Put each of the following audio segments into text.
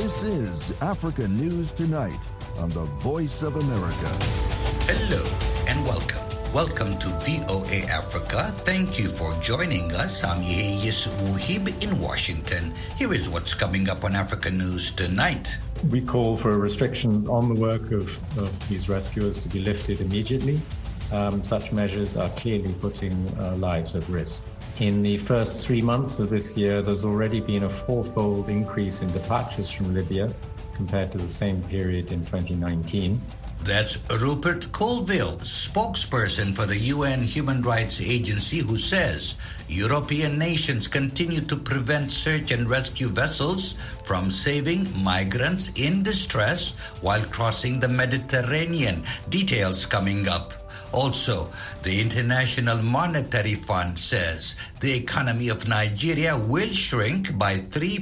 This is Africa News Tonight on the Voice of America. Hello and welcome. Welcome to VOA Africa. Thank you for joining us. I'm Yehiyes Wuhib in Washington. Here is what's coming up on Africa News Tonight. We call for restrictions on the work of these rescuers to be lifted immediately. Such measures are clearly putting lives at risk. In the first 3 months of this year, there's already been a fourfold increase in departures from Libya compared to the same period in 2019. That's Rupert Colville, spokesperson for the UN Human Rights Agency, who says European nations continue to prevent search and rescue vessels from saving migrants in distress while crossing the Mediterranean. Details coming up. Also, the International Monetary Fund says the economy of Nigeria will shrink by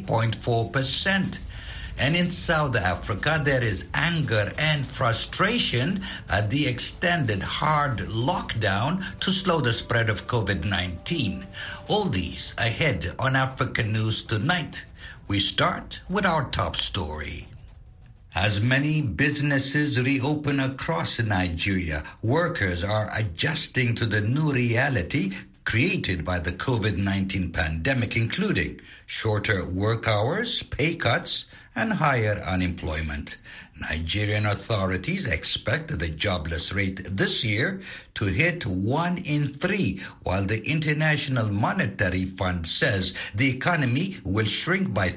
3.4%. And in South Africa, there is anger and frustration at the extended hard lockdown to slow the spread of COVID-19. All these ahead on Africa News Tonight. We start with our top story. As many businesses reopen across Nigeria, workers are adjusting to the new reality created by the COVID-19 pandemic, including shorter work hours, pay cuts, and higher unemployment. Nigerian authorities expect the jobless rate this year to hit 1 in 3, while the International Monetary Fund says the economy will shrink by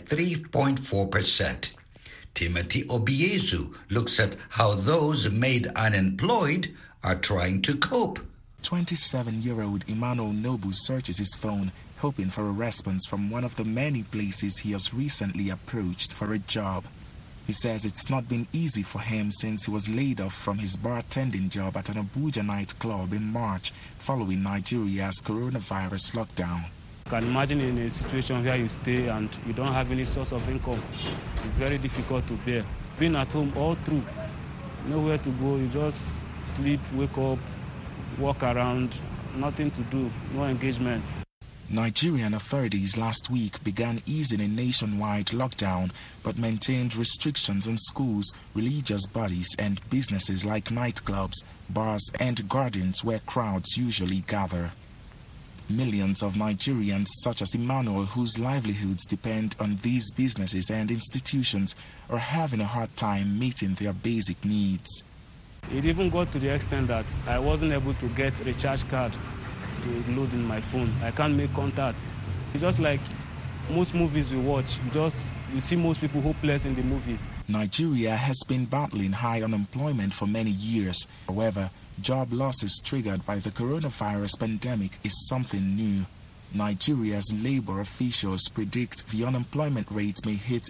3.4%. Timothy Obiezu looks at how those made unemployed are trying to cope. 27-year-old Emmanuel Nobu searches his phone, hoping for a response from one of the many places he has recently approached for a job. He says it's not been easy for him since he was laid off from his bartending job at an Abuja nightclub in March following Nigeria's coronavirus lockdown. You can imagine in a situation where you stay and you don't have any source of income. It's very difficult to bear. Being at home all through, nowhere to go, you just sleep, wake up, walk around, nothing to do, no engagement. Nigerian authorities last week began easing a nationwide lockdown, but maintained restrictions on schools, religious bodies, and businesses like nightclubs, bars, and gardens where crowds usually gather. Millions of Nigerians, such as Emmanuel, whose livelihoods depend on these businesses and institutions, are having a hard time meeting their basic needs. It even got to the extent that I wasn't able to get a recharge card to load in my phone. I can't make contact. It's just like most movies we watch, you see most people hopeless in the movie. Nigeria has been battling high unemployment for many years. However, job losses triggered by the coronavirus pandemic is something new. Nigeria's labor officials predict the unemployment rate may hit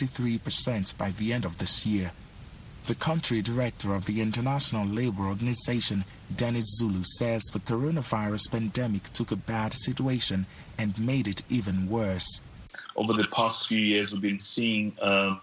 33% by the end of this year. The country director of the International Labour Organization, Dennis Zulu, says the coronavirus pandemic took a bad situation and made it even worse. Over the past few years, we've been seeing an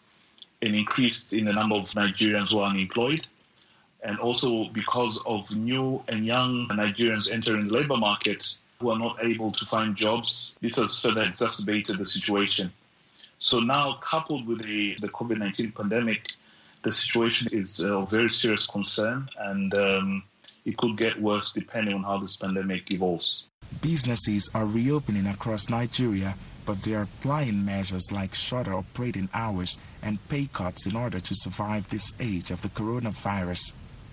increase in the number of Nigerians who are unemployed. And also because of new and young Nigerians entering the labour market who are not able to find jobs, this has further exacerbated the situation. So now, coupled with the COVID-19 pandemic, the situation is of very serious concern, and it could get worse depending on how this pandemic evolves. Businesses are reopening across Nigeria, but they are applying measures like shorter operating hours and pay cuts in order to survive this age of the coronavirus.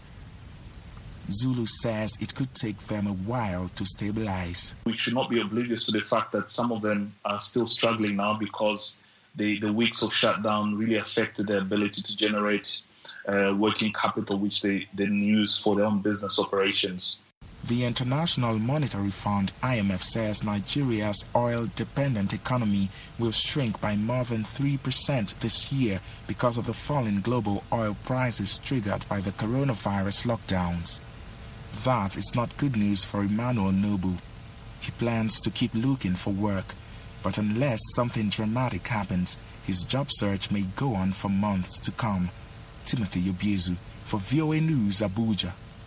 Zulu says it could take them a while to stabilize. We should not be oblivious to the fact that some of them are still struggling now because the weeks of shutdown really affected their ability to generate working capital, which they then use for their own business operations. The International Monetary Fund, IMF, says Nigeria's oil-dependent economy will shrink by more than 3% this year because of the fall in global oil prices triggered by the coronavirus lockdowns. That is not good news for Emmanuel Nobu. He plans to keep looking for work, but unless something dramatic happens, his job search may go on for months to come. Timothy Obiezu for VOA News, Abuja.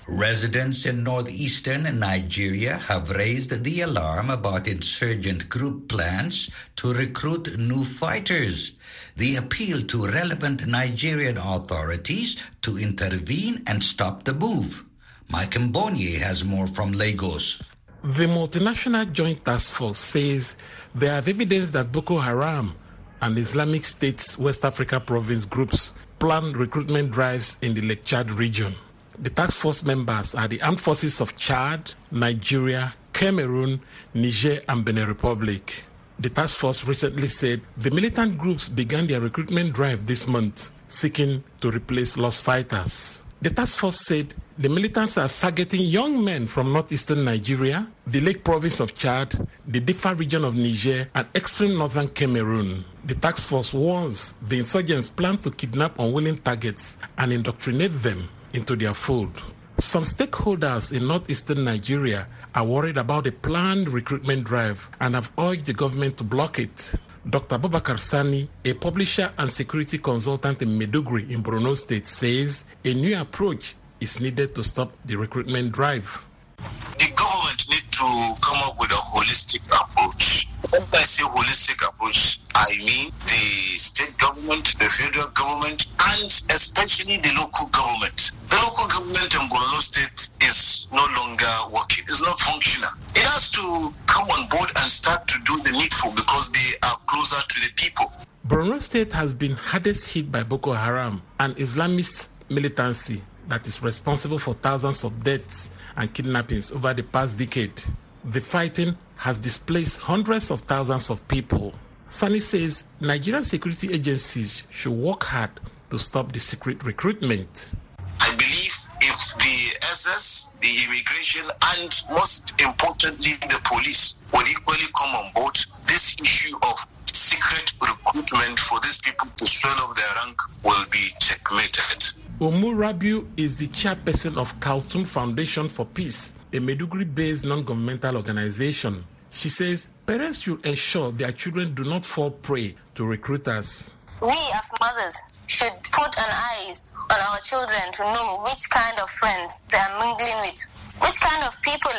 Residents in northeastern Nigeria have raised the alarm about insurgent group plans to recruit new fighters. They appeal to relevant Nigerian authorities to intervene and stop the move. Mike Mbonye has more from Lagos. The multinational Joint Task Force says they have evidence that Boko Haram and Islamic State's West Africa province groups plan recruitment drives in the Lake Chad region. The task force members are the armed forces of Chad, Nigeria, Cameroon, Niger, and Benin Republic. The task force recently said the militant groups began their recruitment drive this month, seeking to replace lost fighters. The task force said the militants are targeting young men from northeastern Nigeria, the Lake Province of Chad, the Diffa region of Niger, and extreme northern Cameroon. The task force warns the insurgents plan to kidnap unwilling targets and indoctrinate them into their fold. Some stakeholders in northeastern Nigeria are worried about a planned recruitment drive and have urged the government to block it. Dr. Abubakar Sani, a publisher and security consultant in Maiduguri in Borno State, says a new approach is needed to stop the recruitment drive. The government needs to come up with a holistic approach. When I say holistic approach, I mean the state government, the federal government, and especially the local government. The local government in Borno State is no longer working, it's not functional. It has to come on board and start to do the needful because they are closer to the people. Borno State has been hardest hit by Boko Haram, an Islamist militancy that is responsible for thousands of deaths and kidnappings over the past decade. The fighting has displaced hundreds of thousands of people. Sani says Nigerian security agencies should work hard to stop the secret recruitment. I believe if the SS, the immigration, and most importantly the police would equally come on board, this issue of secret recruitment for these people to swell up their rank will be checkmated. Umu Rabiu is the chairperson of Khartoum Foundation for Peace, a Maiduguri-based non-governmental organization. She says parents should ensure their children do not fall prey to recruiters. We as mothers should put an eye on our children to know which kind of friends they are mingling with, which kind of people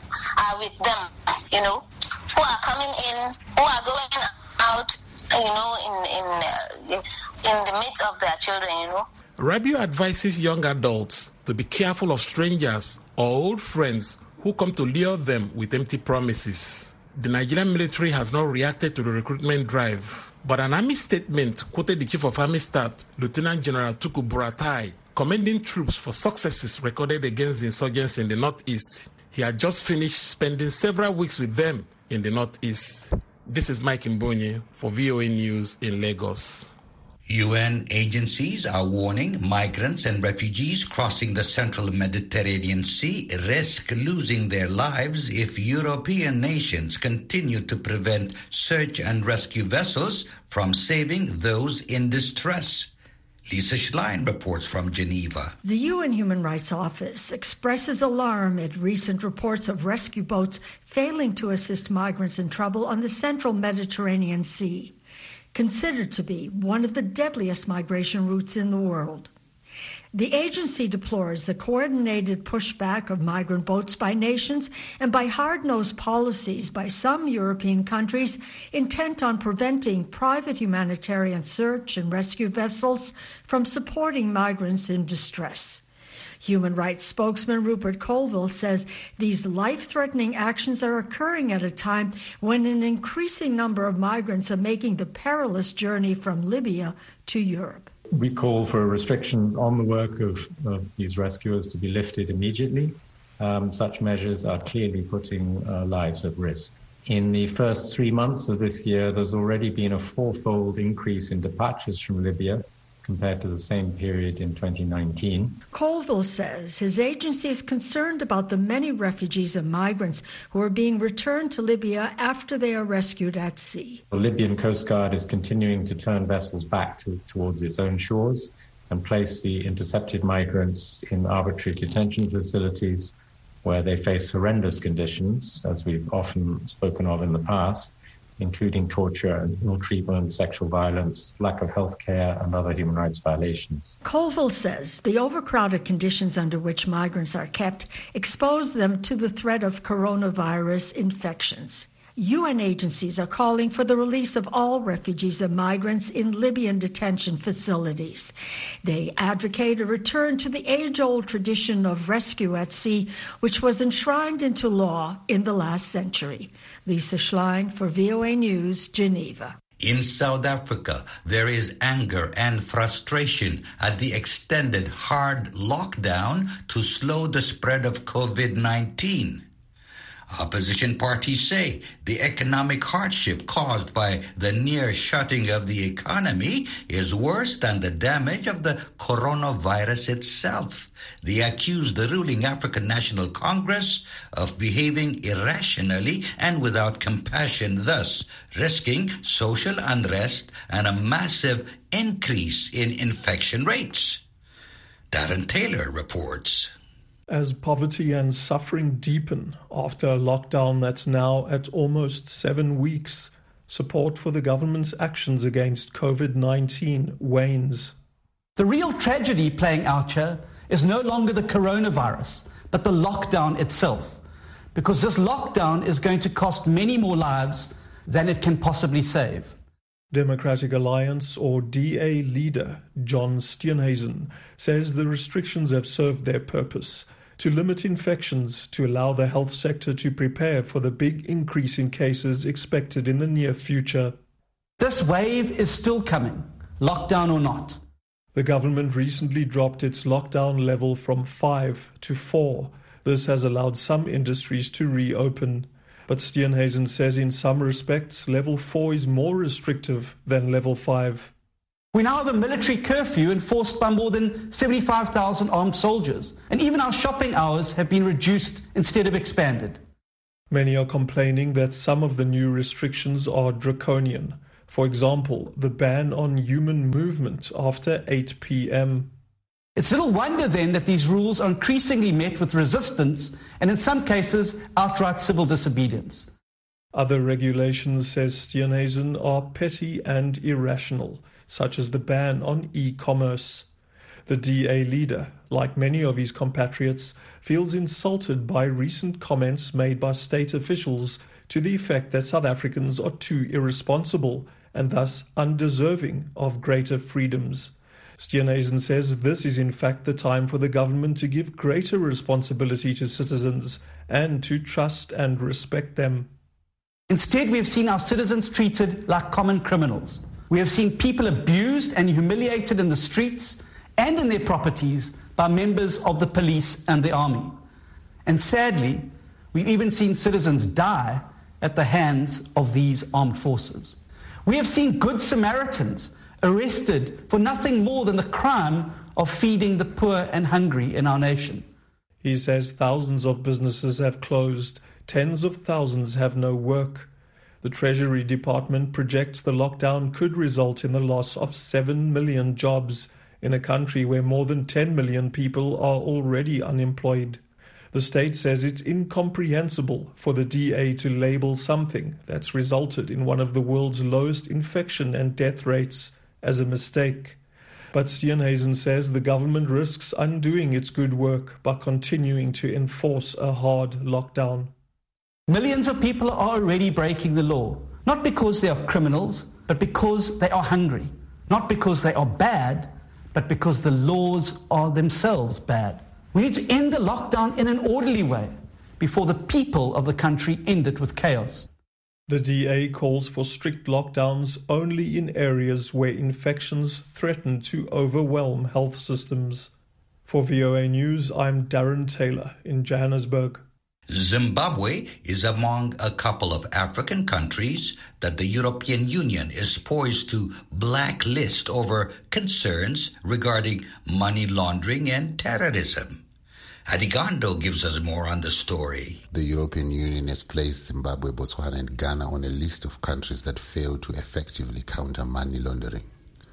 are with them, who are coming in, who are going out, in the midst of their children, Rabiu advises young adults to be careful of strangers or old friends who come to lure them with empty promises. The Nigerian military has not reacted to the recruitment drive, but an army statement quoted the Chief of Army Staff, Lieutenant General Tukur Buratai, commending troops for successes recorded against the insurgents in the northeast. He had just finished spending several weeks with them in the northeast. This is Mike Mbonye for VOA News in Lagos. UN agencies are warning migrants and refugees crossing the central Mediterranean Sea risk losing their lives if European nations continue to prevent search and rescue vessels from saving those in distress. Lisa Schlein reports from Geneva. The UN Human Rights Office expresses alarm at recent reports of rescue boats failing to assist migrants in trouble on the central Mediterranean Sea, considered to be one of the deadliest migration routes in the world. The agency deplores the coordinated pushback of migrant boats by nations and by hard-nosed policies by some European countries intent on preventing private humanitarian search and rescue vessels from supporting migrants in distress. Human rights spokesman Rupert Colville says these life-threatening actions are occurring at a time when an increasing number of migrants are making the perilous journey from Libya to Europe. We call for restrictions on the work of these rescuers to be lifted immediately. Such measures are clearly putting lives at risk. In the first 3 months of this year, there's already been a fourfold increase in departures from Libya compared to the same period in 2019. Colville says his agency is concerned about the many refugees and migrants who are being returned to Libya after they are rescued at sea. The Libyan Coast Guard is continuing to turn vessels back towards its own shores and place the intercepted migrants in arbitrary detention facilities where they face horrendous conditions, as we've often spoken of in the past, including torture, ill treatment, sexual violence, lack of health care, and other human rights violations. Colville says the overcrowded conditions under which migrants are kept expose them to the threat of coronavirus infections. UN agencies are calling for the release of all refugees and migrants in Libyan detention facilities. They advocate a return to the age-old tradition of rescue at sea, which was enshrined into law in the last century. Lisa Schlein for VOA News, Geneva. In South Africa, there is anger and frustration at the extended hard lockdown to slow the spread of COVID-19. Opposition parties say the economic hardship caused by the near shutting of the economy is worse than the damage of the coronavirus itself. They accuse the ruling African National Congress of behaving irrationally and without compassion, thus risking social unrest and a massive increase in infection rates. Darren Taylor reports. As poverty and suffering deepen after a lockdown that's now at almost 7 weeks, support for the government's actions against COVID-19 wanes. The real tragedy playing out here is no longer the coronavirus, but the lockdown itself, because this lockdown is going to cost many more lives than it can possibly save. Democratic Alliance, or DA leader John Steenhuisen, says the restrictions have served their purpose to limit infections, to allow the health sector to prepare for the big increase in cases expected in the near future. This wave is still coming, lockdown or not. The government recently dropped its lockdown level from 5 to 4. This has allowed some industries to reopen. But Steenhuisen says in some respects, level 4 is more restrictive than level 5. We now have a military curfew enforced by more than 75,000 armed soldiers, and even our shopping hours have been reduced instead of expanded. Many are complaining that some of the new restrictions are draconian. For example, the ban on human movement after 8 p.m. It's little wonder then that these rules are increasingly met with resistance and in some cases outright civil disobedience. Other regulations, says Steenhuisen, are petty and irrational, such as the ban on e-commerce. The DA leader, like many of his compatriots, feels insulted by recent comments made by state officials to the effect that South Africans are too irresponsible and thus undeserving of greater freedoms. Steenhuisen says this is in fact the time for the government to give greater responsibility to citizens and to trust and respect them. Instead, we have seen our citizens treated like common criminals. We have seen people abused and humiliated in the streets and in their properties by members of the police and the army. And sadly, we've even seen citizens die at the hands of these armed forces. We have seen Good Samaritans arrested for nothing more than the crime of feeding the poor and hungry in our nation. He says thousands of businesses have closed, tens of thousands have no work. The Treasury Department projects the lockdown could result in the loss of 7 million jobs in a country where more than 10 million people are already unemployed. The state says it's incomprehensible for the DA to label something that's resulted in one of the world's lowest infection and death rates as a mistake. But Steenhuisen says the government risks undoing its good work by continuing to enforce a hard lockdown. Millions of people are already breaking the law, not because they are criminals, but because they are hungry. Not because they are bad, but because the laws are themselves bad. We need to end the lockdown in an orderly way before the people of the country end it with chaos. The DA calls for strict lockdowns only in areas where infections threaten to overwhelm health systems. For VOA News, I'm Darren Taylor in Johannesburg. Zimbabwe is among a couple of African countries that the European Union is poised to blacklist over concerns regarding money laundering and terrorism. Adigando gives us more on the story. The European Union has placed Zimbabwe, Botswana and Ghana on a list of countries that fail to effectively counter money laundering.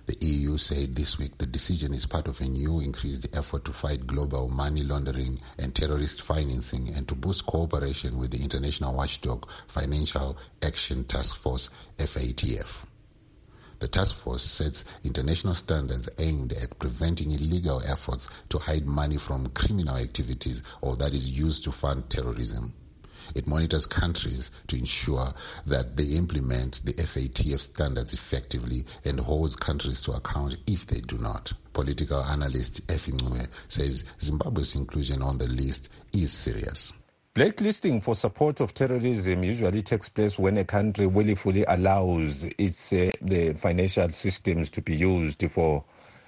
The EU said this week the decision is part of a new increased effort to fight global money laundering and terrorist financing and to boost cooperation with the international watchdog Financial Action Task Force, FATF. The task force sets international standards aimed at preventing illegal efforts to hide money from criminal activities or that is used to fund terrorism. It monitors countries to ensure that they implement the FATF standards effectively and holds countries to account if they do not. Political analyst Effie Ncube says Zimbabwe's inclusion on the list is serious. Blacklisting for support of terrorism usually takes place when a country willfully allows its the financial systems to be used for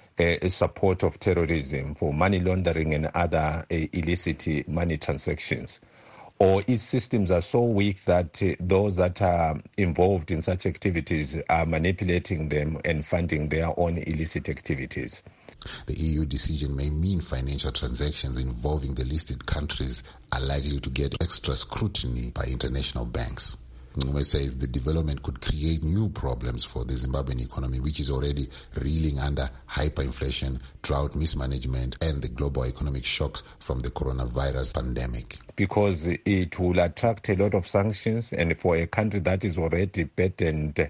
support of terrorism, for money laundering and other illicit money transactions. Or its systems are so weak that those that are involved in such activities are manipulating them and funding their own illicit activities. The EU decision may mean financial transactions involving the listed countries are likely to get extra scrutiny by international banks. Ncube says the development could create new problems for the Zimbabwean economy, which is already reeling under hyperinflation, drought mismanagement, and the global economic shocks from the coronavirus pandemic. Because it will attract a lot of sanctions, and for a country that is already burdened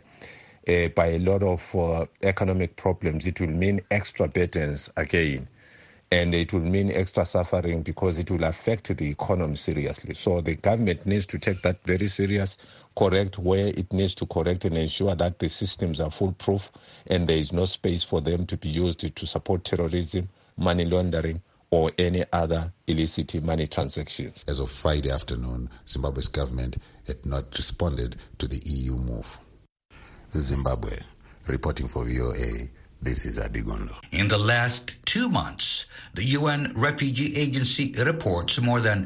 by a lot of economic problems, it will mean extra burdens again. And it will mean extra suffering because it will affect the economy seriously. So the government needs to take that very serious, correct where it needs to correct and ensure that the systems are foolproof and there is no space for them to be used to support terrorism, money laundering, or any other illicit money transactions. As of Friday afternoon, Zimbabwe's government had not responded to the EU move. Zimbabwe. Reporting for VOA, this is Adigondo. In the last 2 months, the UN Refugee Agency reports more than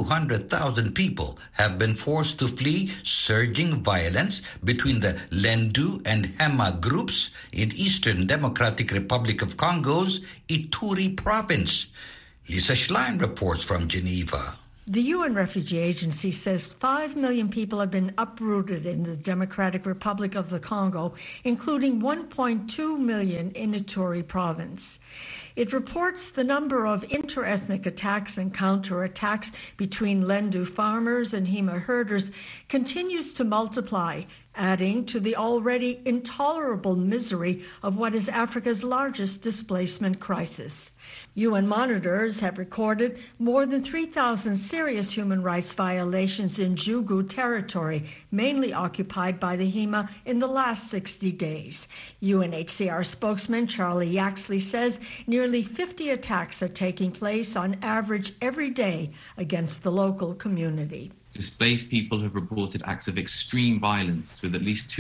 200,000 people have been forced to flee surging violence between the Lendu and Hema groups in Eastern Democratic Republic of Congo's Ituri province. Lisa Schlein reports from Geneva. The UN Refugee Agency says 5 million people have been uprooted in the Democratic Republic of the Congo, including 1.2 million in Ituri province. It reports the number of interethnic attacks and counterattacks between Lendu farmers and Hema herders continues to multiply, adding to the already intolerable misery of what is Africa's largest displacement crisis. UN monitors have recorded more than 3,000 serious human rights violations in Jugu territory, mainly occupied by the Hema, in the last 60 days. UNHCR spokesman Charlie Yaxley says nearly 50 attacks are taking place on average every day against the local community. Displaced people have reported acts of extreme violence, with at least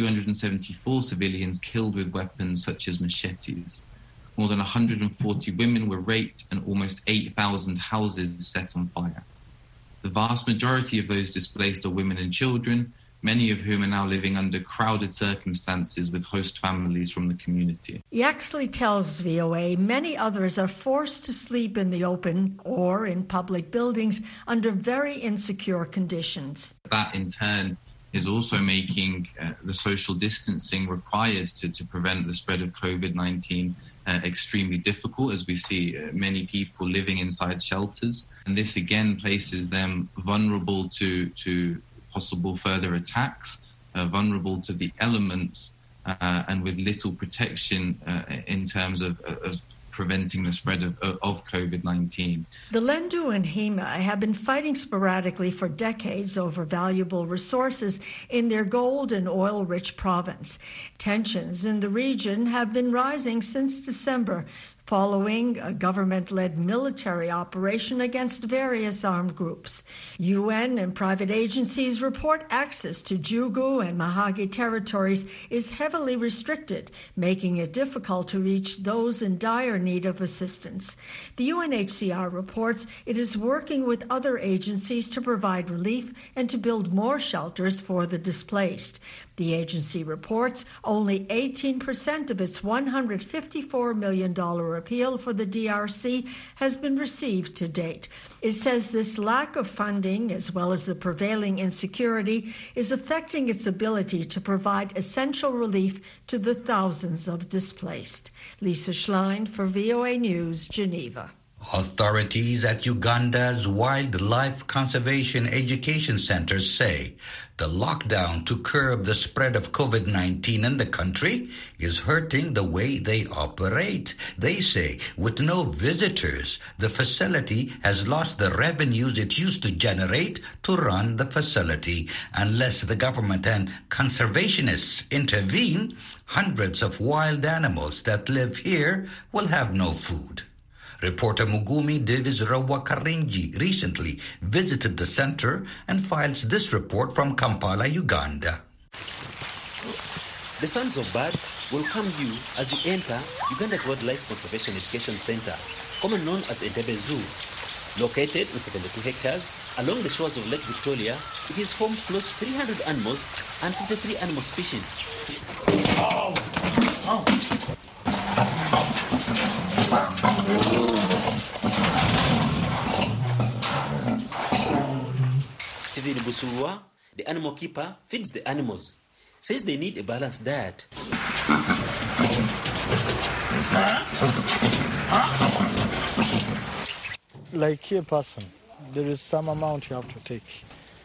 274 civilians killed with weapons such as machetes. More than 140 women were raped and almost 8,000 houses set on fire. The vast majority of those displaced are women and children, many of whom are now living under crowded circumstances with host families from the community. Yaxley tells VOA many others are forced to sleep in the open or in public buildings under very insecure conditions. That in turn is also making the social distancing required to prevent the spread of COVID-19 extremely difficult, as we see many people living inside shelters. And this again places them vulnerable to possible further attacks, vulnerable to the elements, and with little protection in terms of preventing the spread of COVID-19. The Lendu and Hema have been fighting sporadically for decades over valuable resources in their gold and oil-rich province. Tensions in the region have been rising since December, following a government-led military operation against various armed groups. UN and private agencies report access to Jugu and Mahagi territories is heavily restricted, making it difficult to reach those in dire need of assistance. The UNHCR reports it is working with other agencies to provide relief and to build more shelters for the displaced. The agency reports only 18% of its $154 million appeal for the DRC has been received to date. It says this lack of funding, as well as the prevailing insecurity, is affecting its ability to provide essential relief to the thousands of displaced. Lisa Schlein for VOA News, Geneva. Authorities at Uganda's Wildlife Conservation Education Center say the lockdown to curb the spread of COVID-19 in the country is hurting the way they operate. They say with no visitors, the facility has lost the revenues it used to generate to run the facility. Unless the government and conservationists intervene, hundreds of wild animals that live here will have no food. Reporter Mugumi Davis Rawakarinji recently visited the center and files this report from Kampala, Uganda. The sounds of birds will come you as you enter Uganda's Wildlife Conservation Education Center, commonly known as Entebbe Zoo. Located on 72 hectares along the shores of Lake Victoria, it is home to close to 300 animals and 53 animal species. Stephen Busurwa, the animal keeper, feeds the animals. Says they need a balanced diet. Like a person, there is some amount you have to take.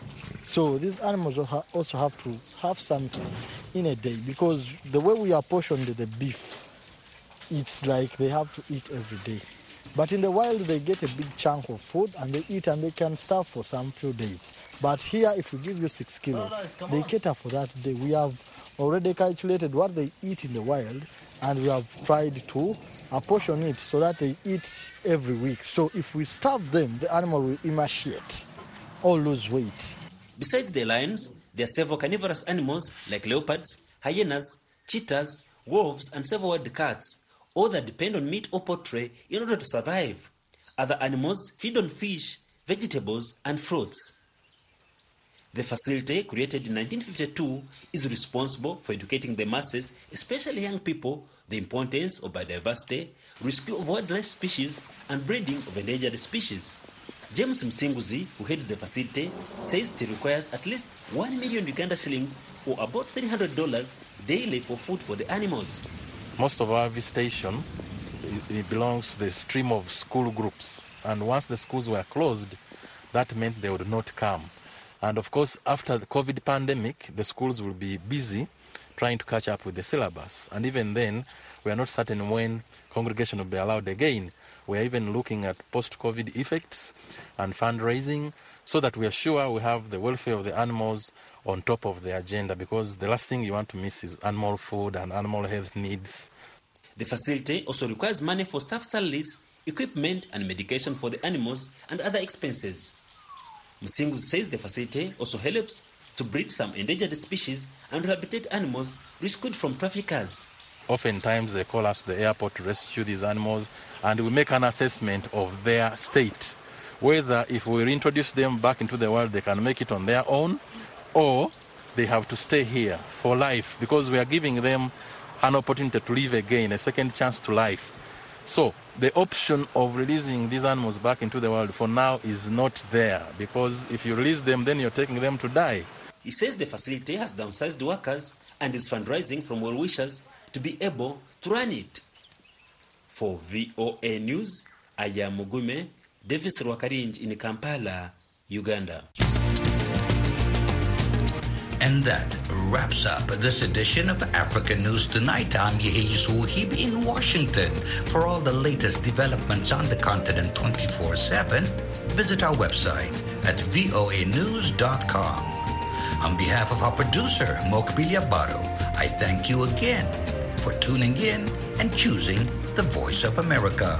So these animals also have to have something in a day, because the way we apportioned the beef, it's like they have to eat every day. But in the wild, they get a big chunk of food and they eat and they can starve for some few days. But here, if we give you 6 kilos, they cater for that day. We have already calculated what they eat in the wild, and we have tried to apportion it so that they eat every week. So if we starve them, the animal will emaciate or lose weight. Besides the lions, there are several carnivorous animals like leopards, hyenas, cheetahs, wolves, and several wild cats, all that depend on meat or poultry in order to survive. Other animals feed on fish, vegetables, and fruits. The facility, created in 1952, is responsible for educating the masses, especially young people, the importance of biodiversity, rescue of wildlife species, and breeding of endangered species. James Msinguzi, who heads the facility, says it requires at least 1 million Uganda shillings, or about $300 daily, for food for the animals. Most of our visitation, it belongs to the stream of school groups. And once the schools were closed, that meant they would not come. And of course, after the COVID pandemic, the schools will be busy trying to catch up with the syllabus. And even then, we are not certain when congregation will be allowed again. We are even looking at post-COVID effects and fundraising so that we are sure we have the welfare of the animals on top of the agenda, because the last thing you want to miss is animal food and animal health needs. The facility also requires money for staff salaries, equipment and medication for the animals and other expenses. Msingu says the facility also helps to breed some endangered species and rehabilitate animals rescued from traffickers. Oftentimes they call us to the airport to rescue these animals, and we make an assessment of their state, whether if we reintroduce them back into the world, they can make it on their own, or they have to stay here for life, because we are giving them an opportunity to live again, a second chance to life. So the option of releasing these animals back into the world for now is not there, because if you release them, then you're taking them to die. He says the facility has downsized workers and is fundraising from well-wishers to be able to run it. For VOA News, I am Mugume Davis Rwakarinji in Kampala, Uganda. And that wraps up this edition of African News Tonight. I'm Yehiz Wuhib in Washington. For all the latest developments on the continent 24/7, visit our website at voanews.com. On behalf of our producer, Mokbilia Baro, I thank you again for tuning in and choosing the Voice of America.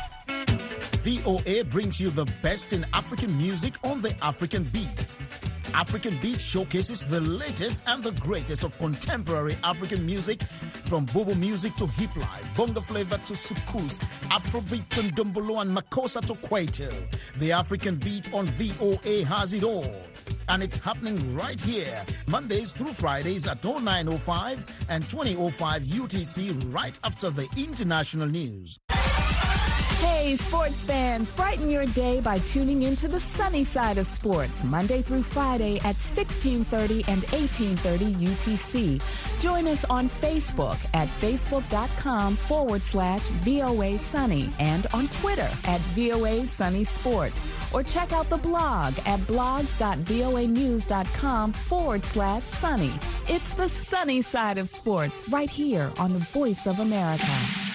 VOA brings you the best in African music on the African beat. African Beat showcases the latest and the greatest of contemporary African music, from Bobo music to hip life, bongo flavor to soukous, Afrobeat to Ndombolo and Makossa to Kwaito. The African Beat on VOA has it all. And it's happening right here, Mondays through Fridays at 09:05 and 20:05 UTC, right after the international news. Hey, sports fans, brighten your day by tuning into the sunny side of sports, Monday through Friday at 16:30 and 18:30 UTC. Join us on Facebook at facebook.com/VOA Sunny and on Twitter at VOA Sunny Sports. Or check out the blog at blogs.voanews.com/sunny. It's the sunny side of sports right here on the Voice of America.